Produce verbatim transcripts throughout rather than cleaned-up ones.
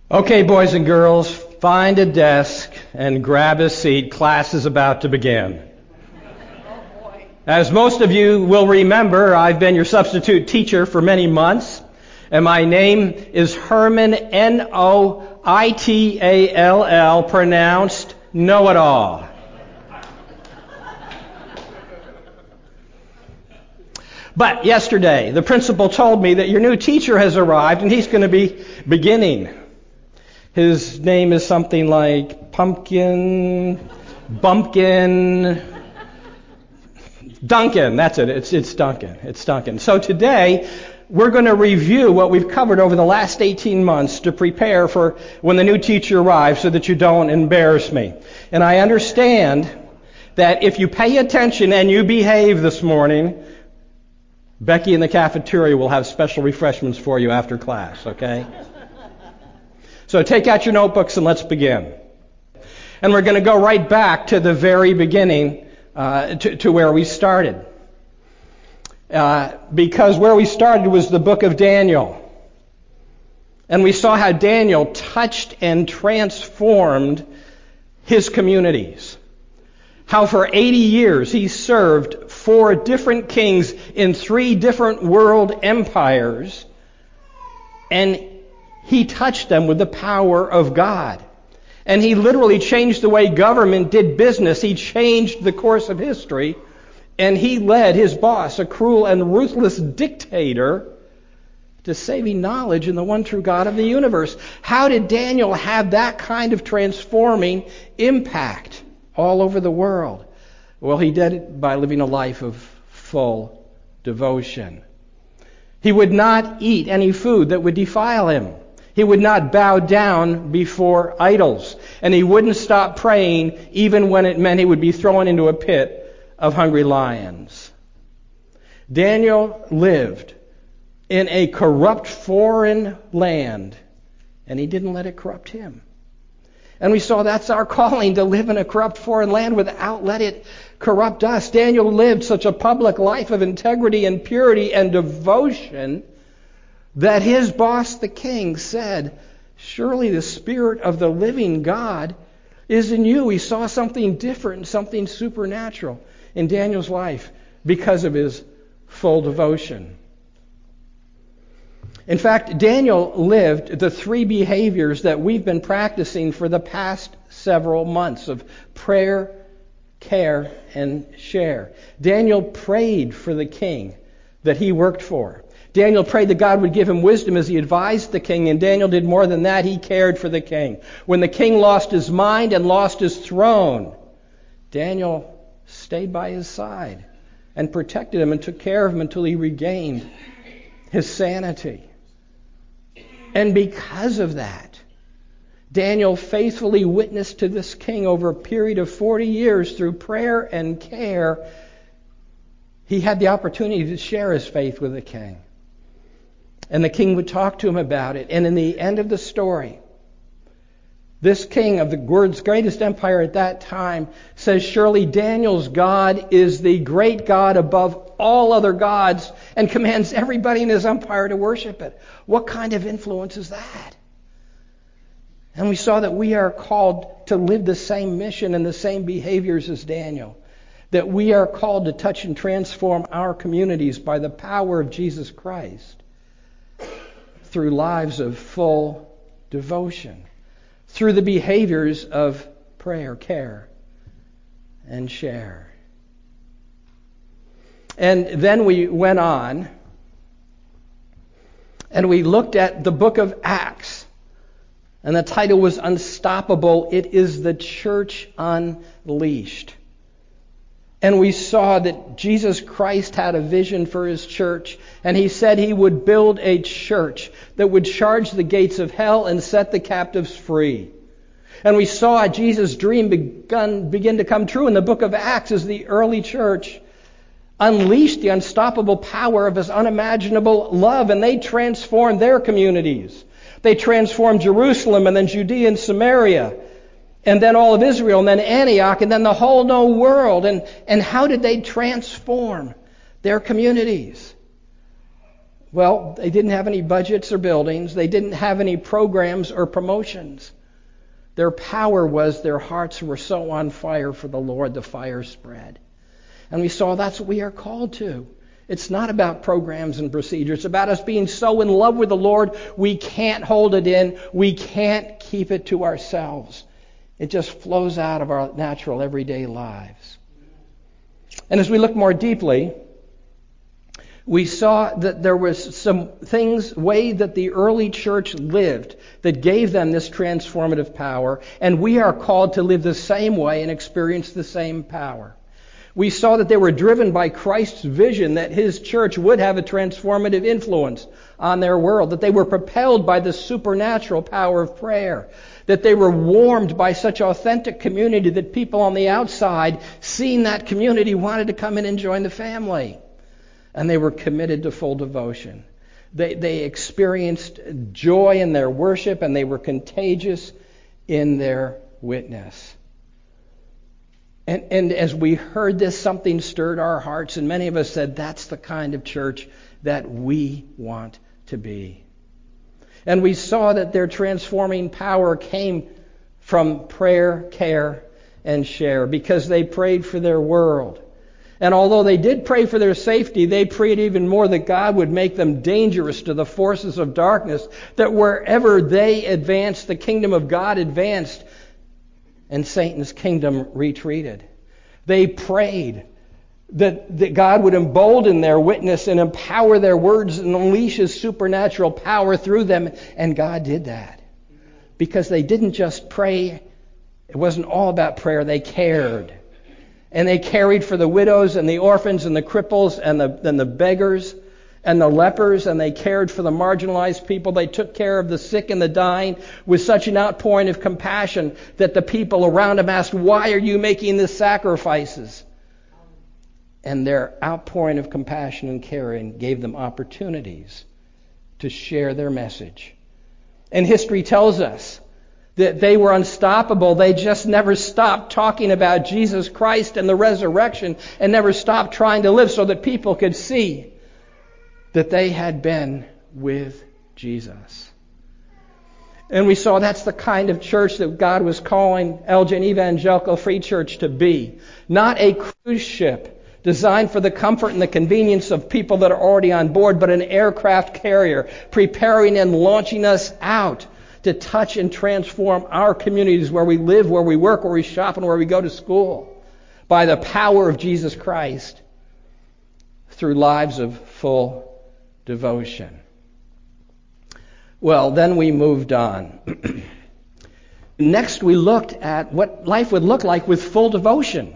Okay, boys and girls, find a desk and grab a seat. Class is about to begin. As most of you will remember, I've been your substitute teacher for many months, and my name is Herman, N O I T A L L, pronounced Know-It-All. But yesterday, the principal told me that your new teacher has arrived, and he's going to be beginning. His name is something like Pumpkin, Bumpkin, Duncan. That's it. It's, it's Duncan. It's Duncan. So today, we're going to review what we've covered over the last eighteen months to prepare for when the new teacher arrives so that you don't embarrass me. And I understand that if you pay attention and you behave this morning, Becky in the cafeteria will have special refreshments for you after class, okay? So take out your notebooks and let's begin. And we're going to go right back to the very beginning, uh, to, to where we started. Uh, because where we started was the book of Daniel. And we saw how Daniel touched and transformed his communities. How for eighty years he served four different kings in three different world empires. And he touched them with the power of God. And he literally changed the way government did business. He changed the course of history. And he led his boss, a cruel and ruthless dictator, to saving knowledge in the one true God of the universe. How did Daniel have that kind of transforming impact all over the world? Well, he did it by living a life of full devotion. He would not eat any food that would defile him. He would not bow down before idols. And he wouldn't stop praying even when it meant he would be thrown into a pit of hungry lions. Daniel lived in a corrupt foreign land, and he didn't let it corrupt him. And we saw that's our calling, to live in a corrupt foreign land without let it corrupt us. Daniel lived such a public life of integrity and purity and devotion that his boss, the king, said, "Surely the Spirit of the living God is in you." He saw something different, something supernatural in Daniel's life because of his full devotion. In fact, Daniel lived the three behaviors that we've been practicing for the past several months of prayer, care, and share. Daniel prayed for the king that he worked for. Daniel prayed that God would give him wisdom as he advised the king, and Daniel did more than that. He cared for the king. When the king lost his mind and lost his throne, Daniel stayed by his side and protected him and took care of him until he regained his sanity. And because of that, Daniel faithfully witnessed to this king over a period of forty years through prayer and care. He had the opportunity to share his faith with the king. And the king would talk to him about it. And in the end of the story, this king of the world's greatest empire at that time says, "Surely Daniel's God is the great God above all other gods," and commands everybody in his empire to worship it. What kind of influence is that? And we saw that we are called to live the same mission and the same behaviors as Daniel. That we are called to touch and transform our communities by the power of Jesus Christ through lives of full devotion, through the behaviors of prayer, care, and share. And then we went on and we looked at the book of Acts. And the title was Unstoppable. It is the Church Unleashed. And we saw that Jesus Christ had a vision for his church. And he said he would build a church that would charge the gates of hell and set the captives free. And we saw Jesus' dream begun, begin to come true in the book of Acts as the early church unleashed the unstoppable power of his unimaginable love. And they transformed their communities. They transformed Jerusalem and then Judea and Samaria. And then all of Israel, and then Antioch, and then the whole known world. And, and how did they transform their communities? Well, they didn't have any budgets or buildings. They didn't have any programs or promotions. Their power was their hearts were so on fire for the Lord, the fire spread. And we saw that's what we are called to. It's not about programs and procedures. It's about us being so in love with the Lord, we can't hold it in. We can't keep it to ourselves. It just flows out of our natural everyday lives. And as we look more deeply, we saw that there was some things, way that the early church lived that gave them this transformative power, and we are called to live the same way and experience the same power. We saw that they were driven by Christ's vision that his church would have a transformative influence on their world, that they were propelled by the supernatural power of prayer, that they were warmed by such authentic community that people on the outside, seeing that community, wanted to come in and join the family. And they were committed to full devotion. They, they experienced joy in their worship, and they were contagious in their witness. And, and as we heard this, something stirred our hearts, and many of us said, that's the kind of church that we want to be. And we saw that their transforming power came from prayer, care, and share, because they prayed for their world. And although they did pray for their safety, they prayed even more that God would make them dangerous to the forces of darkness, that wherever they advanced, the kingdom of God advanced, and Satan's kingdom retreated. They prayed that, that God would embolden their witness and empower their words and unleash his supernatural power through them. And God did that. Because they didn't just pray. It wasn't all about prayer. They cared. And they carried for the widows and the orphans and the cripples and the, and the beggars and the lepers, and they cared for the marginalized people. They took care of the sick and the dying with such an outpouring of compassion that the people around them asked, why are you making these sacrifices? And their outpouring of compassion and caring gave them opportunities to share their message. And history tells us that they were unstoppable. They just never stopped talking about Jesus Christ and the resurrection, and never stopped trying to live so that people could see that they had been with Jesus. And we saw that's the kind of church that God was calling Elgin Evangelical Free Church to be. Not a cruise ship designed for the comfort and the convenience of people that are already on board, but an aircraft carrier preparing and launching us out to touch and transform our communities where we live, where we work, where we shop, and where we go to school by the power of Jesus Christ through lives of full devotion. Well, then we moved on. Next, we looked at what life would look like with full devotion.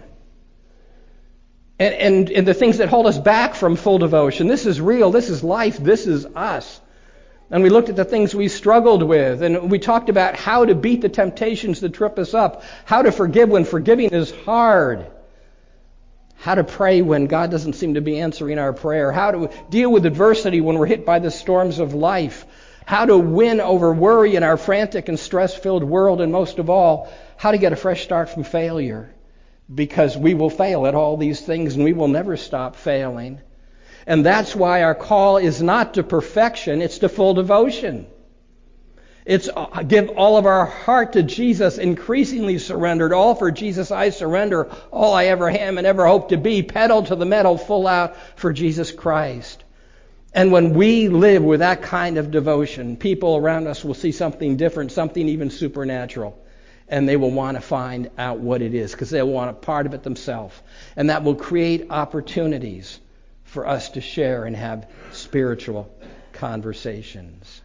And, and, and the things that hold us back from full devotion. This is real. This is life. This is us. And we looked at the things we struggled with. And we talked about how to beat the temptations that trip us up. How to forgive when forgiving is hard. How to pray when God doesn't seem to be answering our prayer. How to deal with adversity when we're hit by the storms of life. How to win over worry in our frantic and stress-filled world. And most of all, how to get a fresh start from failure. Because we will fail at all these things and we will never stop failing. And that's why our call is not to perfection, it's to full devotion. It's give all of our heart to Jesus, increasingly surrendered. All for Jesus I surrender, all I ever am and ever hope to be. Pedal to the metal, full out for Jesus Christ. And when we live with that kind of devotion, people around us will see something different, something even supernatural. And they will want to find out what it is, because they'll want a part of it themselves. And that will create opportunities for us to share and have spiritual conversations.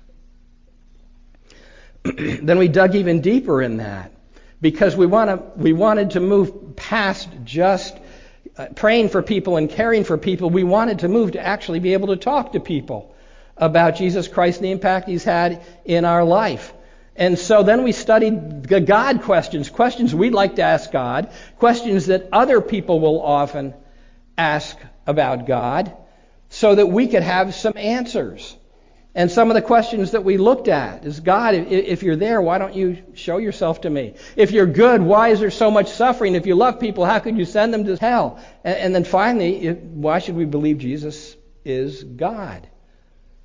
Then we dug even deeper in that, because we want to we wanted to move past just uh, praying for people and caring for people. We wanted to move to actually be able to talk to people about Jesus Christ and the impact he's had in our life. And so then we studied the God questions, questions we'd like to ask God, questions that other people will often ask about God, so that we could have some answers. And some of the questions that we looked at is, God, if you're there, why don't you show yourself to me? If you're good, why is there so much suffering? If you love people, how could you send them to hell? And, and then finally, why should we believe Jesus is God?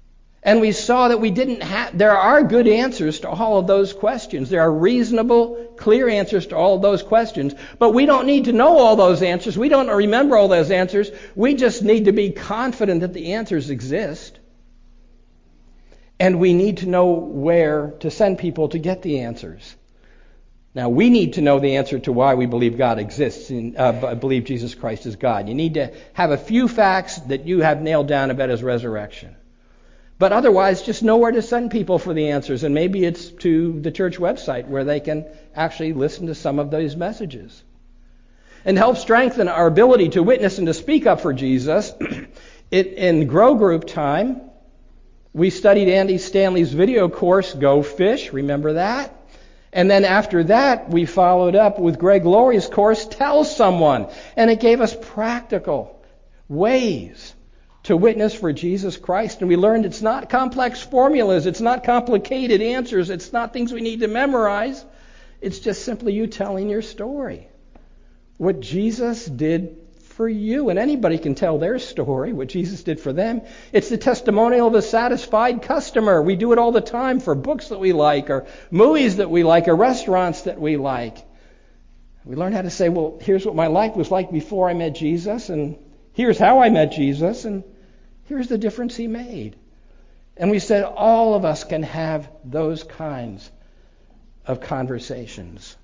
And we saw that we didn't have, there are good answers to all of those questions. There are reasonable, clear answers to all of those questions. But we don't need to know all those answers. We don't remember all those answers. We just need to be confident that the answers exist. And we need to know where to send people to get the answers. Now, we need to know the answer to why we believe God exists and uh, believe Jesus Christ is God. You need to have a few facts that you have nailed down about his resurrection. But otherwise, just know where to send people for the answers. And maybe it's to the church website where they can actually listen to some of those messages. And to help strengthen our ability to witness and to speak up for Jesus, it, in Grow Group time, we studied Andy Stanley's video course, Go Fish. Remember that? And then after that, we followed up with Greg Laurie's course, Tell Someone. And it gave us practical ways to witness for Jesus Christ. And we learned it's not complex formulas. It's not complicated answers. It's not things we need to memorize. It's just simply you telling your story. What Jesus did for you. And anybody can tell their story, what Jesus did for them. It's the testimonial of a satisfied customer. We do it all the time for books that we like, or movies that we like, or restaurants that we like. We learn how to say, well, here's what my life was like before I met Jesus, and here's how I met Jesus, and here's the difference he made. And we said all of us can have those kinds of conversations.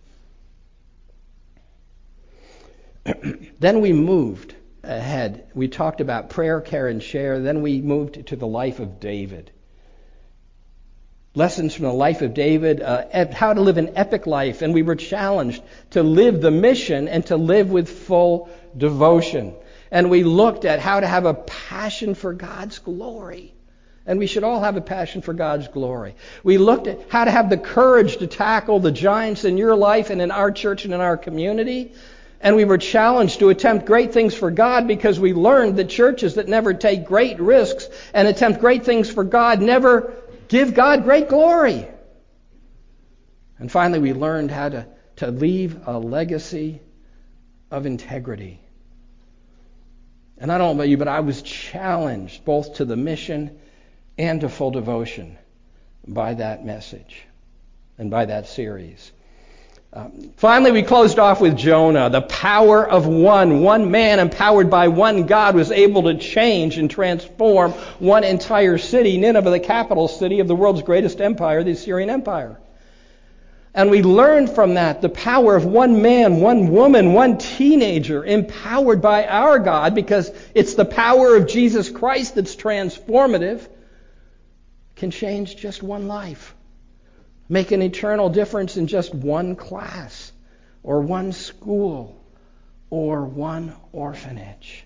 Then we moved ahead. We talked about prayer, care, and share. Then we moved to the life of David. Lessons from the life of David, uh, how to live an epic life. And we were challenged to live the mission and to live with full devotion. And we looked at how to have a passion for God's glory. And we should all have a passion for God's glory. We looked at how to have the courage to tackle the giants in your life and in our church and in our community. And we were challenged to attempt great things for God because we learned that churches that never take great risks and attempt great things for God never give God great glory. And finally, we learned how to, to leave a legacy of integrity. And I don't know about you, but I was challenged both to the mission and to full devotion by that message and by that series. Um, finally, we closed off with Jonah. The power of one. One man empowered by one God was able to change and transform one entire city, Nineveh, the capital city of the world's greatest empire, the Assyrian Empire. And we learned from that the power of one man, one woman, one teenager empowered by our God, because it's the power of Jesus Christ that's transformative, can change just one life. Make an eternal difference in just one class or one school or one orphanage.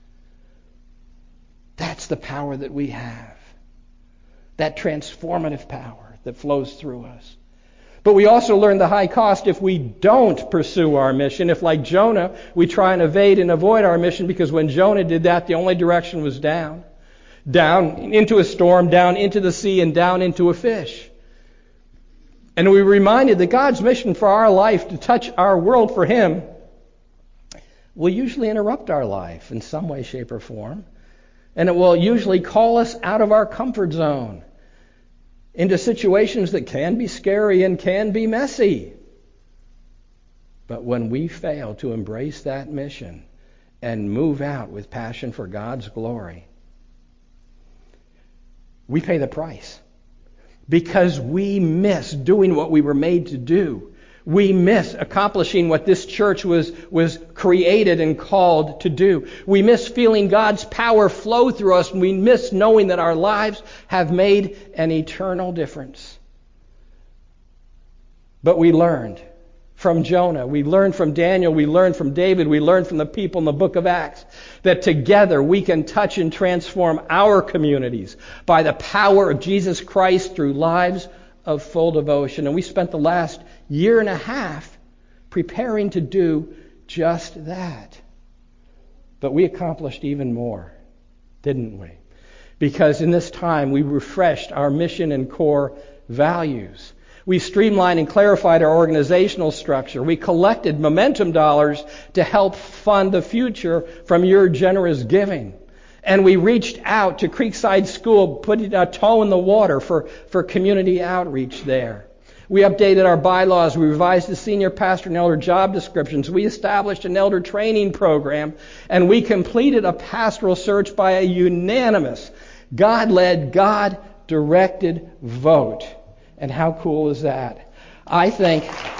That's the power that we have. That transformative power that flows through us. But we also learn the high cost if we don't pursue our mission. If, like Jonah, we try and evade and avoid our mission, because when Jonah did that, the only direction was down. Down into a storm, down into the sea, and down into a fish. And we were reminded that God's mission for our life, to touch our world for Him, will usually interrupt our life in some way, shape, or form. And it will usually call us out of our comfort zone into situations that can be scary and can be messy. But when we fail to embrace that mission and move out with passion for God's glory, we pay the price. Because we miss doing what we were made to do. We miss accomplishing what this church was, was created and called to do. We miss feeling God's power flow through us, and we miss knowing that our lives have made an eternal difference. But we learned from Jonah, we learned from Daniel, we learned from David, we learned from the people in the book of Acts, that together we can touch and transform our communities by the power of Jesus Christ through lives of full devotion. And we spent the last year and a half preparing to do just that. But we accomplished even more, didn't we? Because in this time we refreshed our mission and core values. We streamlined and clarified our organizational structure. We collected momentum dollars to help fund the future from your generous giving. And we reached out to Creekside School, putting a toe in the water for, for community outreach there. We updated our bylaws. We revised the senior pastor and elder job descriptions. We established an elder training program. And we completed a pastoral search by a unanimous, God-led, God-directed vote. And how cool is that? I think...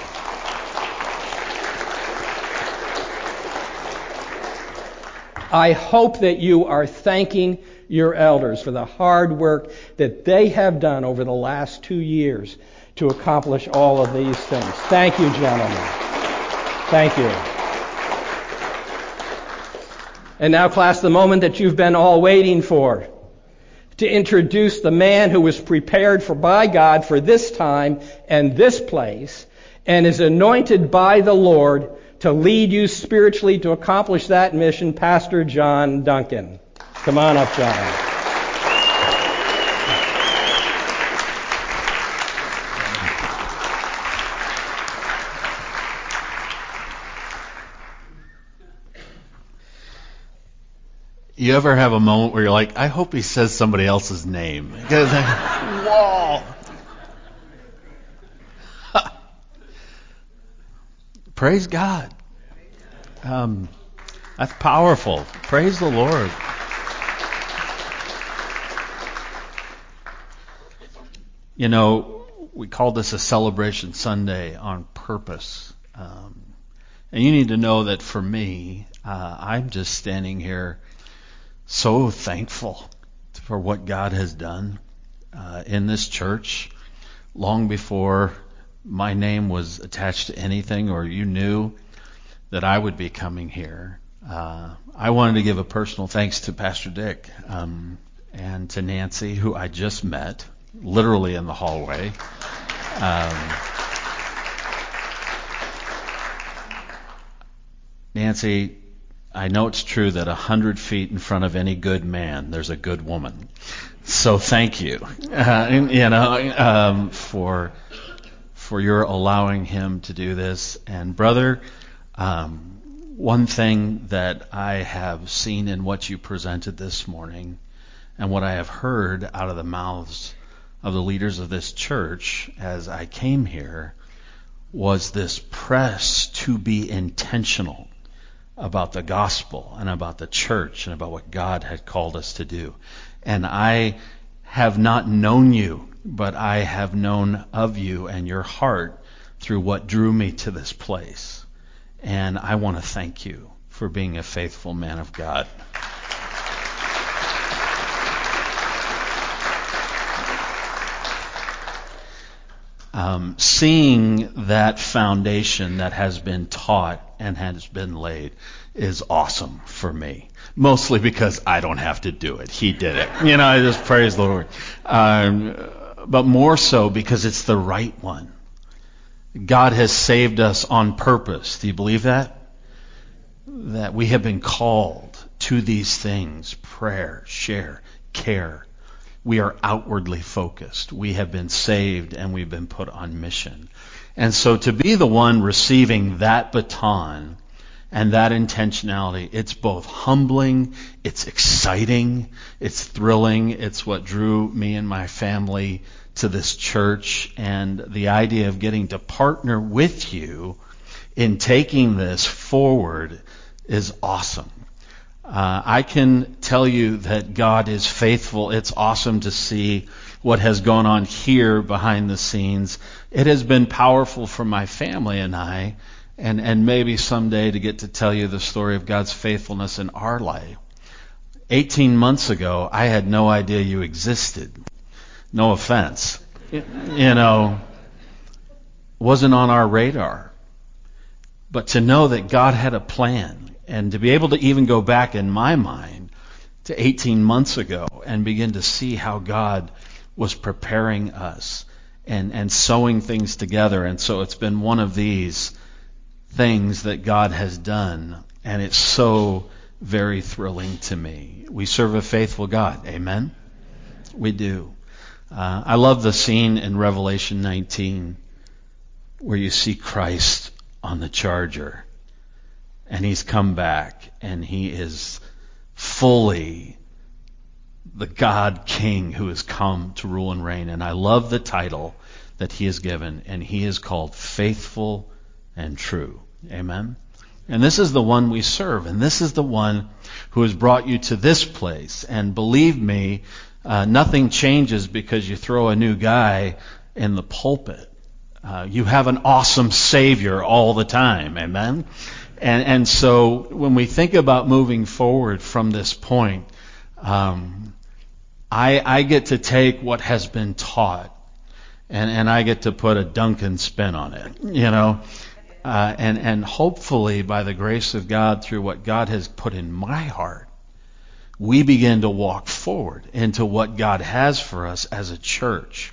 I hope that you are thanking your elders for the hard work that they have done over the last two years to accomplish all of these things. Thank you, gentlemen. Thank you. And now, class, the moment that you've been all waiting for, to introduce the man who was prepared for by God for this time and this place and is anointed by the Lord to lead you spiritually to accomplish that mission, Pastor John Duncan. Come on up, John. You ever have a moment where you're like, I hope he says somebody else's name? Because, whoa. Praise God. Um, that's powerful. Praise the Lord. You know, we call this a celebration Sunday on purpose. Um, and you need to know that for me, uh, I'm just standing here so thankful for what God has done uh, in this church long before my name was attached to anything or you knew that I would be coming here. Uh, I wanted to give a personal thanks to Pastor Dick um, and to Nancy, who I just met, literally in the hallway. Um, Nancy, I know it's true that a hundred feet in front of any good man, there's a good woman. So thank you, uh, you know, um, for for your allowing him to do this. And brother, um, one thing that I have seen in what you presented this morning, and what I have heard out of the mouths of the leaders of this church as I came here, was this press to be intentional about the gospel and about the church and about what God had called us to do. And I have not known you, but I have known of you and your heart through what drew me to this place. And I want to thank you for being a faithful man of God. Um, seeing that foundation that has been taught and has been laid is awesome for me. Mostly because I don't have to do it. He did it. You know, I just praise the Lord. Um, but more so because it's the right one. God has saved us on purpose. Do you believe that? That we have been called to these things: prayer, share, care. We are outwardly focused. We have been saved and we've been put on mission. And so to be the one receiving that baton and that intentionality, it's both humbling, it's exciting, it's thrilling. It's what drew me and my family to this church. And the idea of getting to partner with you in taking this forward is awesome. Uh, I can tell you that God is faithful. It's awesome to see what has gone on here behind the scenes. It has been powerful for my family and I, and, and maybe someday to get to tell you the story of God's faithfulness in our life. Eighteen months ago, I had no idea you existed. No offense. You know, wasn't on our radar. But to know that God had a plan, and to be able to even go back in my mind to eighteen months ago and begin to see how God was preparing us and, and sewing things together. And so it's been one of these things that God has done, and it's so very thrilling to me. We serve a faithful God. Amen? We do. Uh, I love the scene in Revelation nineteen where you see Christ on the charger. And he's come back, and he is fully the God King who has come to rule and reign. And I love the title that he is given, and he is called Faithful and True. Amen? And this is the one we serve, and this is the one who has brought you to this place. And believe me, uh, nothing changes because you throw a new guy in the pulpit. Uh, you have an awesome Savior all the time. Amen? And, and so when we think about moving forward from this point, um, I, I get to take what has been taught, and, and I get to put a Duncan spin on it, you know. Uh, and, and hopefully, by the grace of God, through what God has put in my heart, we begin to walk forward into what God has for us as a church.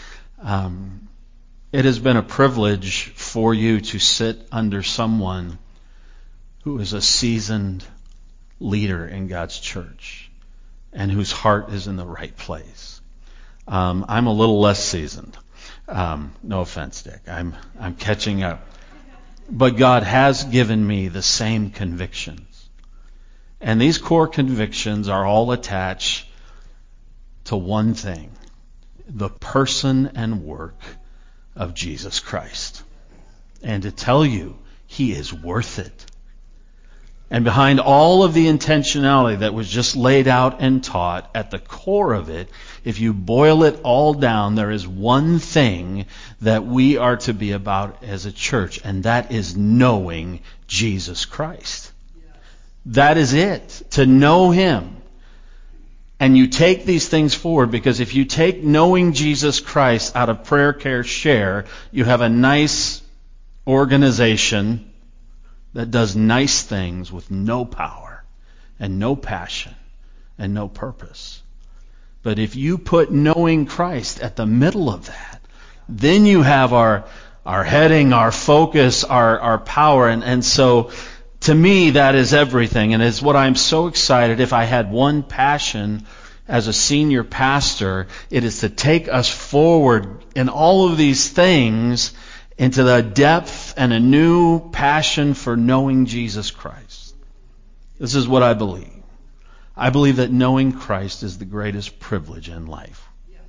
Um, it has been a privilege for you to sit under someone who is a seasoned leader in God's church and whose heart is in the right place. Um, I'm a little less seasoned. Um, no offense, Dick. I'm I'm catching up. But God has given me the same convictions. And these core convictions are all attached to one thing: the person and work of Jesus Christ. And to tell you, He is worth it. And behind all of the intentionality that was just laid out and taught, at the core of it, if you boil it all down, there is one thing that we are to be about as a church, and that is knowing Jesus Christ. That is it, to know Him. And you take these things forward, because if you take knowing Jesus Christ out of Prayer, Care, Share, you have a nice organization that does nice things with no power and no passion and no purpose. But if you put knowing Christ at the middle of that, then you have our our heading, our focus, our, our power. And, and so to me, that is everything. And it's what I'm so excited. If I had one passion as a senior pastor, it is to take us forward in all of these things into the depth and a new passion for knowing Jesus Christ. This is what I believe. I believe that knowing Christ is the greatest privilege in life.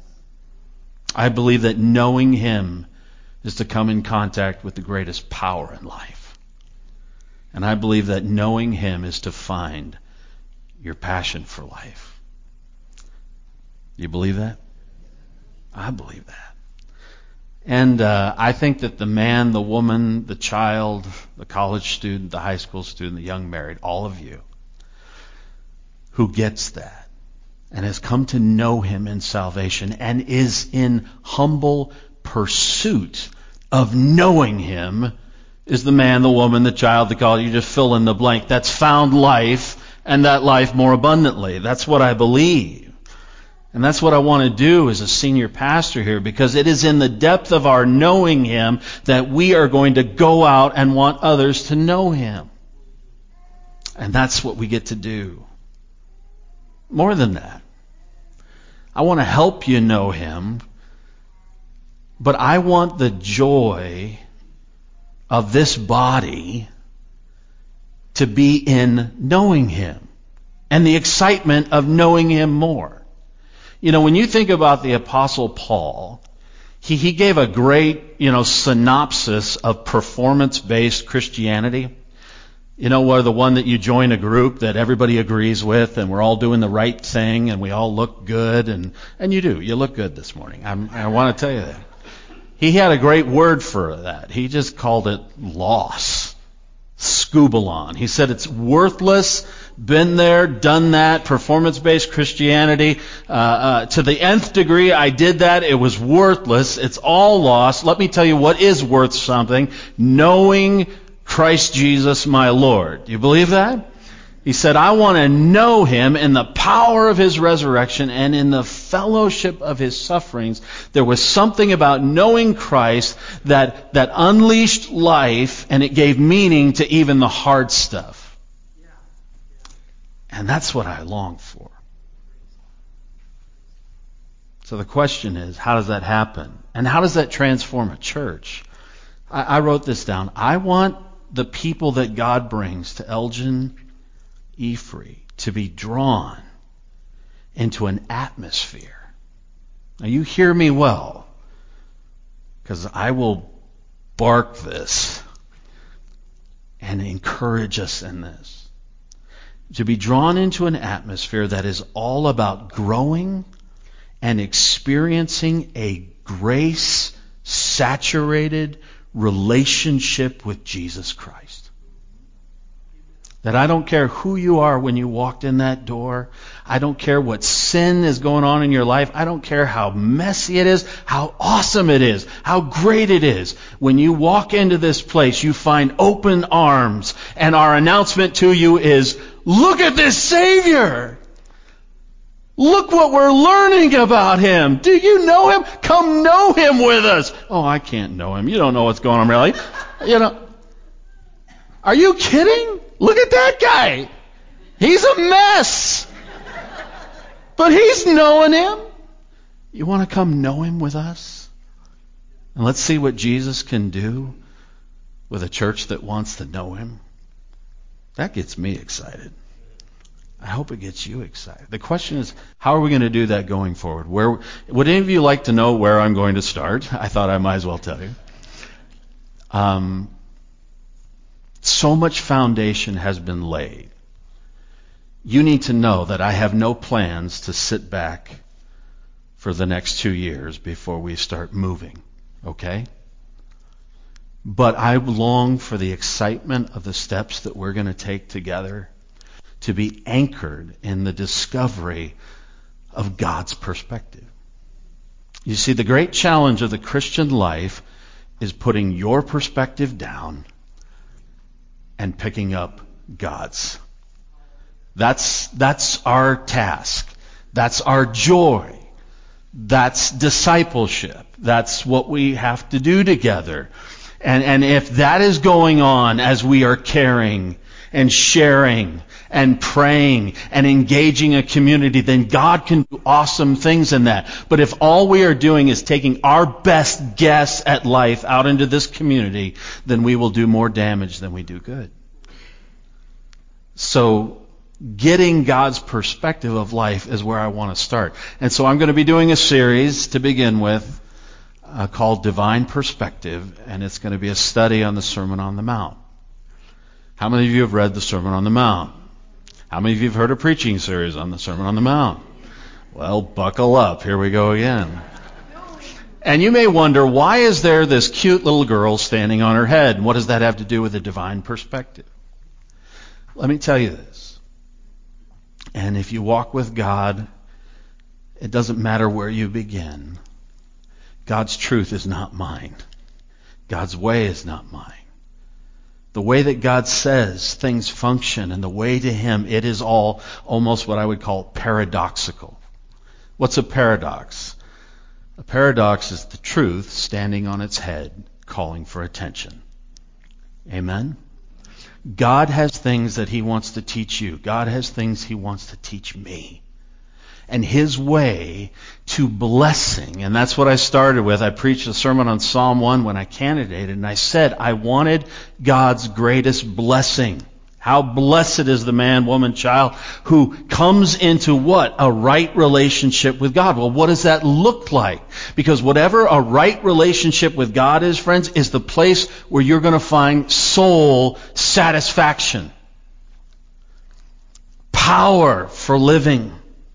I believe that knowing Him is to come in contact with the greatest power in life. And I believe that knowing Him is to find your passion for life. Do you believe that? I believe that. And uh, I think that the man, the woman, the child, the college student, the high school student, the young married, all of you who gets that and has come to know Him in salvation and is in humble pursuit of knowing Him is the man, the woman, the child, the college, you just fill in the blank. That's found life, and that life more abundantly. That's what I believe. And that's what I want to do as a senior pastor here, because it is in the depth of our knowing Him that we are going to go out and want others to know Him. And that's what we get to do. More than that, I want to help you know Him, but I want the joy of this body to be in knowing Him and the excitement of knowing Him more. You know, when you think about the Apostle Paul, he, he gave a great, you know, synopsis of performance-based Christianity. You know, where the one that you join a group that everybody agrees with, and we're all doing the right thing, and we all look good, and, and you do. You look good this morning. I'm, I want to tell you that. He had a great word for that. He just called it loss. Scubalon. He said it's worthless. Been there, done that, performance-based Christianity. Uh, uh, to the nth degree, I did that. It was worthless. It's all lost. Let me tell you what is worth something. Knowing Christ Jesus my Lord. Do you believe that? He said, I want to know Him in the power of His resurrection and in the fellowship of His sufferings. There was something about knowing Christ that, that unleashed life, and it gave meaning to even the hard stuff. And that's what I long for. So the question is, how does that happen? And how does that transform a church? I, I wrote this down. I want the people that God brings to Elgin E. Free to be drawn into an atmosphere. Now you hear me well, because I will bark this and encourage us in this. To be drawn into an atmosphere that is all about growing and experiencing a grace-saturated relationship with Jesus Christ. That I don't care who you are when you walked in that door. I don't care what sin is going on in your life. I don't care how messy it is, how awesome it is, how great it is. When you walk into this place, you find open arms. And our announcement to you is, look at this Savior! Look what we're learning about Him. Do you know Him? Come know Him with us. Oh, I can't know Him. You don't know what's going on really. You know, are you kidding? Look at that guy. He's a mess. But He's knowing Him. You want to come know Him with us? And let's see what Jesus can do with a church that wants to know Him. That gets me excited. I hope it gets you excited. The question is, how are we going to do that going forward? Where would any of you like to know where I'm going to start? I thought I might as well tell you. Um, so much foundation has been laid. You need to know that I have no plans to sit back for the next two years before we start moving. Okay? But I long for the excitement of the steps that we're going to take together to be anchored in the discovery of God's perspective. You see, the great challenge of the Christian life is putting your perspective down and picking up God's. That's, that's our task. That's our joy. That's discipleship. That's what we have to do together. And, and if that is going on as we are caring and sharing and praying and engaging a community, then God can do awesome things in that. But if all we are doing is taking our best guess at life out into this community, then we will do more damage than we do good. So getting God's perspective of life is where I want to start. And so I'm going to be doing a series to begin with uh, called Divine Perspective, and it's going to be a study on the Sermon on the Mount. How many of you have read the Sermon on the Mount? How many of you have heard a preaching series on the Sermon on the Mount? Well, buckle up. Here we go again. And you may wonder, why is there this cute little girl standing on her head? And what does that have to do with the divine perspective? Let me tell you this. And if you walk with God, it doesn't matter where you begin. God's truth is not mine. God's way is not mine. The way that God says things function and the way to Him, it is all almost what I would call paradoxical. What's a paradox? A paradox is the truth standing on its head, calling for attention. Amen? God has things that He wants to teach you. God has things He wants to teach me. And His way to blessing, and that's what I started with. I preached a sermon on Psalm one when I candidated, and I said I wanted God's greatest blessing. How blessed is the man, woman, child who comes into what? A right relationship with God. Well, what does that look like? Because whatever a right relationship with God is, friends, is the place where you're going to find soul satisfaction, power for living.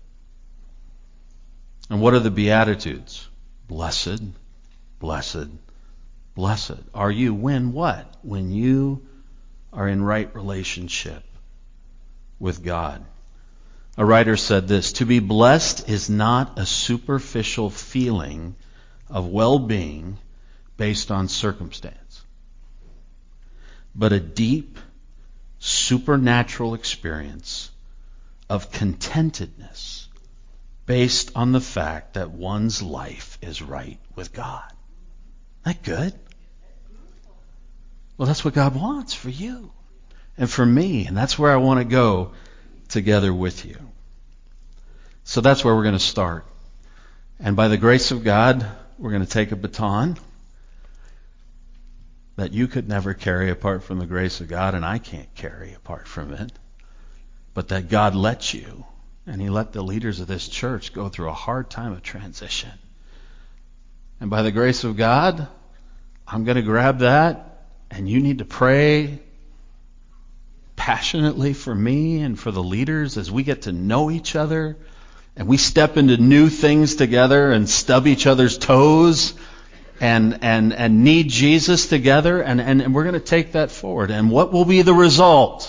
And what are the Beatitudes? Blessed, blessed, blessed are you. When what? When you are in right relationship with God. A writer said this: to be blessed is not a superficial feeling of well-being based on circumstance, but a deep, supernatural experience of contentedness based on the fact that one's life is right with God. Isn't that good? Well, that's what God wants for you and for me, and that's where I want to go together with you. So that's where we're going to start. And by the grace of God, we're going to take a baton that you could never carry apart from the grace of God, and I can't carry apart from it, but that God lets you And he let the leaders of this church go through a hard time of transition. And by the grace of God, I'm going to grab that, and you need to pray passionately for me and for the leaders as we get to know each other and we step into new things together and stub each other's toes and and and need Jesus together, and, and, and we're going to take that forward. And what will be the result?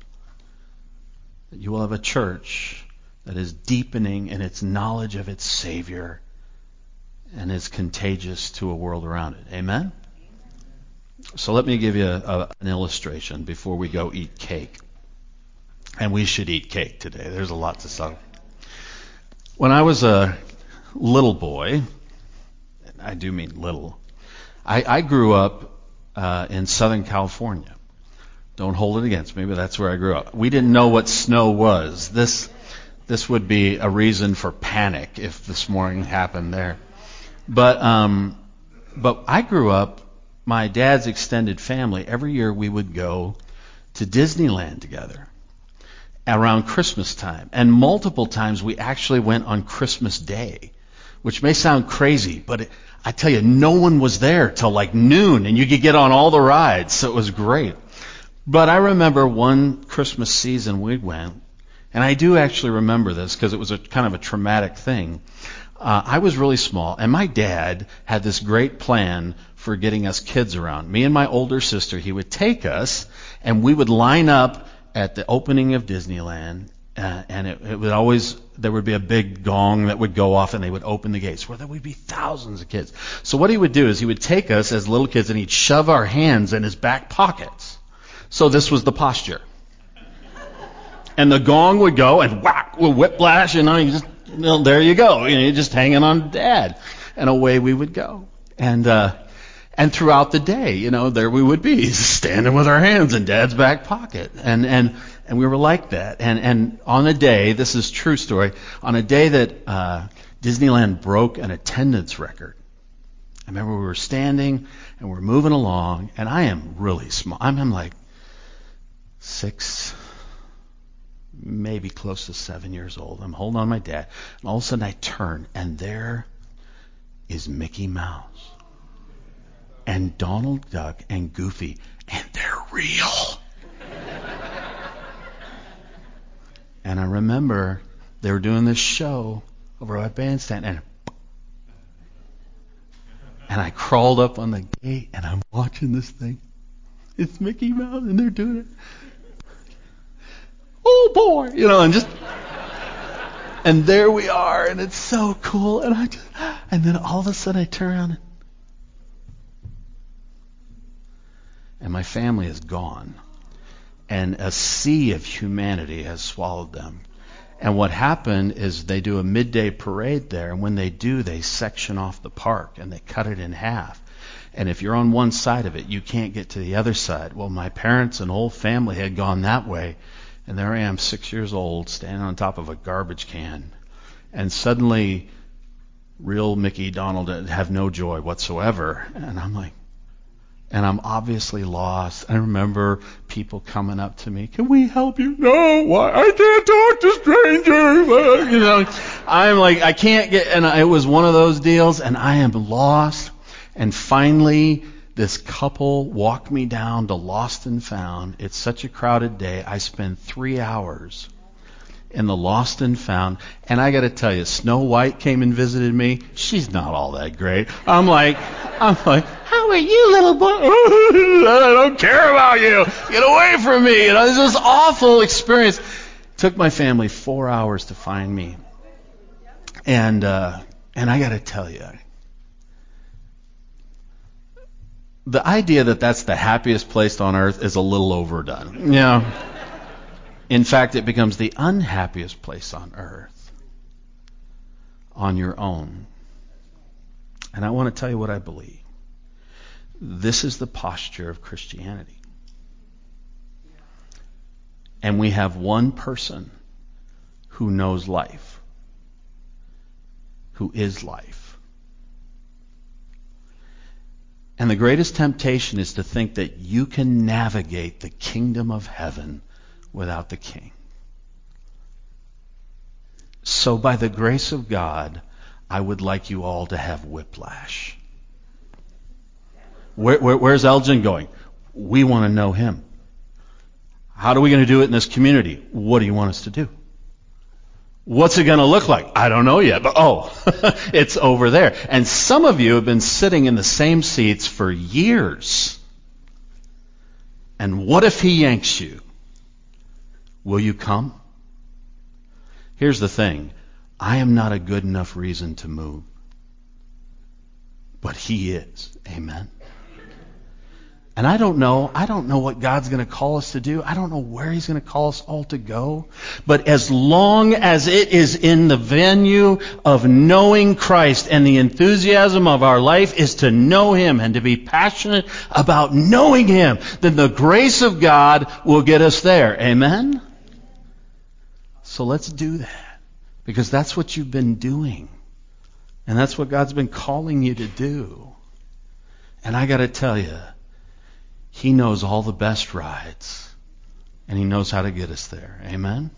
That you will have a church that is deepening in its knowledge of its Savior and is contagious to a world around it. Amen? So let me give you a, a, an illustration before we go eat cake. And we should eat cake today. There's a lot to say. When I was a little boy, I do mean little, I, I grew up uh, in Southern California. Don't hold it against me, but that's where I grew up. We didn't know what snow was. This this would be a reason for panic if this morning happened there. But um, but I grew up, my dad's extended family, every year we would go to Disneyland together around Christmas time. And multiple times we actually went on Christmas Day, which may sound crazy, but it, I tell you, no one was there till like noon, and you could get on all the rides, so it was great. But I remember one Christmas season we went, and I do actually remember this because it was a kind of a traumatic thing. Uh, I was really small, and my dad had this great plan for getting us kids around. Me and my older sister, he would take us, and we would line up at the opening of Disneyland, uh, and it, it would always, there would be a big gong that would go off, and they would open the gates, where there would be thousands of kids. So what he would do is he would take us as little kids, and he'd shove our hands in his back pockets. So this was the posture. And the gong would go, and whack, with whiplash, you know, you just, well, there you go. You know, you're just hanging on Dad. And away we would go. And uh, and throughout the day, you know, there we would be, standing with our hands in Dad's back pocket. And and and we were like that. And and on a day, this is a true story, on a day that uh, Disneyland broke an attendance record. I remember we were standing, and we're moving along, and I am really small. I'm, I'm like six, maybe close to seven years old. I'm holding on to my dad. And all of a sudden I turn, and there is Mickey Mouse and Donald Duck and Goofy, and they're real. And I remember they were doing this show over at Bandstand, and and I crawled up on the gate, and I'm watching this thing. It's Mickey Mouse, and they're doing it. Oh boy, you know, and just, and there we are, and it's so cool, and I just, and then all of a sudden I turn around, and, and my family is gone, and a sea of humanity has swallowed them. And what happened is they do a midday parade there, and when they do, they section off the park, and they cut it in half. And if you're on one side of it, you can't get to the other side. Well, my parents and whole family had gone that way. And there I am, six years old, standing on top of a garbage can. And suddenly, real Mickey, Donald have no joy whatsoever. And I'm like, and I'm obviously lost. I remember people coming up to me, can we help you? No, why? I can't talk to strangers. You know, I'm like, I can't get, and it was one of those deals, and I am lost. And finally, this couple walked me down to Lost and Found. It's such a crowded day. I spend three hours in the Lost and Found. And I got to tell you, Snow White came and visited me. She's not all that great. I'm like, I'm like, how are you, little boy? I don't care about you. Get away from me. You know, this is awful experience. Took my family four hours to find me. And uh, and I got to tell you, the idea that that's the happiest place on earth is a little overdone. You know? In fact, it becomes the unhappiest place on earth on your own. And I want to tell you what I believe. This is the posture of Christianity. And we have one person who knows life, who is life. And the greatest temptation is to think that you can navigate the kingdom of heaven without the king. So by the grace of God, I would like you all to have whiplash. Where, where, where's Elgin going? We want to know him. How are we going to do it in this community? What do you want us to do? What's it going to look like? I don't know yet, but oh, it's over there. And some of you have been sitting in the same seats for years. And what if he yanks you? Will you come? Here's the thing. I am not a good enough reason to move. But he is. Amen. And I don't know, I don't know what God's going to call us to do. I don't know where he's going to call us all to go. But as long as it is in the venue of knowing Christ, and the enthusiasm of our life is to know him and to be passionate about knowing him, then the grace of God will get us there. Amen? So let's do that. Because that's what you've been doing. And that's what God's been calling you to do. And I got to tell you, he knows all the best rides, and he knows how to get us there. Amen?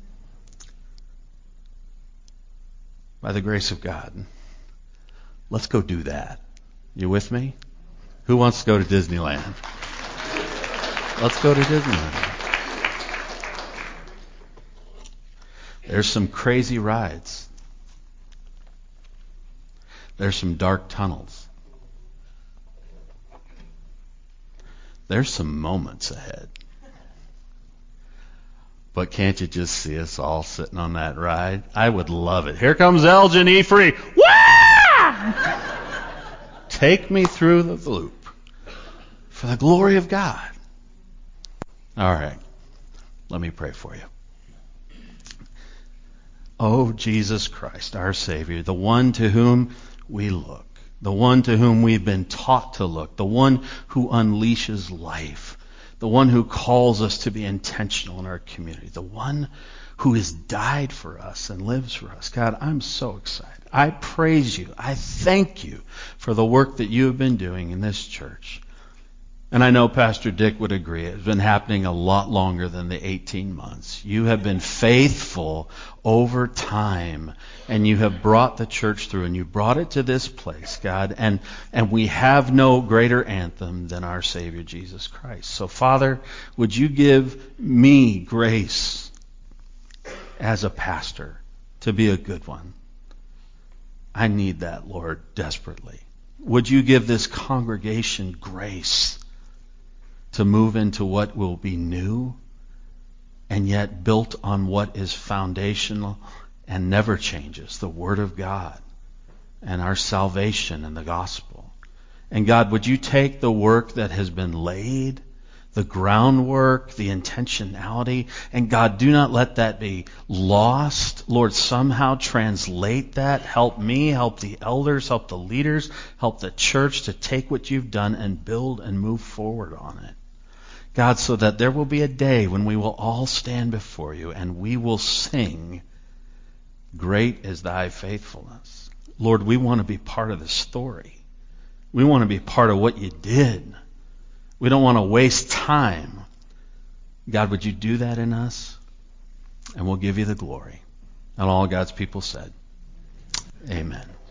By the grace of God, let's go do that. You with me? Who wants to go to Disneyland? Let's go to Disneyland. There's some crazy rides. There's some dark tunnels. There's some moments ahead. But can't you just see us all sitting on that ride? I would love it. Here comes Elgin E. Free. Wah! Take me through the loop for the glory of God. All right. Let me pray for you. Oh, Jesus Christ, our Savior, the one to whom we look. The one to whom we've been taught to look. The one who unleashes life. The one who calls us to be intentional in our community. The one who has died for us and lives for us. God, I'm so excited. I praise you. I thank you for the work that you have been doing in this church. And I know Pastor Dick would agree. It's been happening a lot longer than the eighteen months. You have been faithful over time, and you have brought the church through, and you brought it to this place, God. And, and we have no greater anthem than our Savior, Jesus Christ. So, Father, would you give me grace as a pastor to be a good one? I need that, Lord, desperately. Would you give this congregation grace to move into what will be new and yet built on what is foundational and never changes, the Word of God and our salvation and the gospel. And God, would you take the work that has been laid, the groundwork, the intentionality, and God, do not let that be lost. Lord, somehow translate that. Help me, help the elders, help the leaders, help the church to take what you've done and build and move forward on it. God, so that there will be a day when we will all stand before you and we will sing, "Great is thy faithfulness." Lord, we want to be part of the story. We want to be part of what you did. We don't want to waste time. God, would you do that in us? And we'll give you the glory. And all God's people said, amen.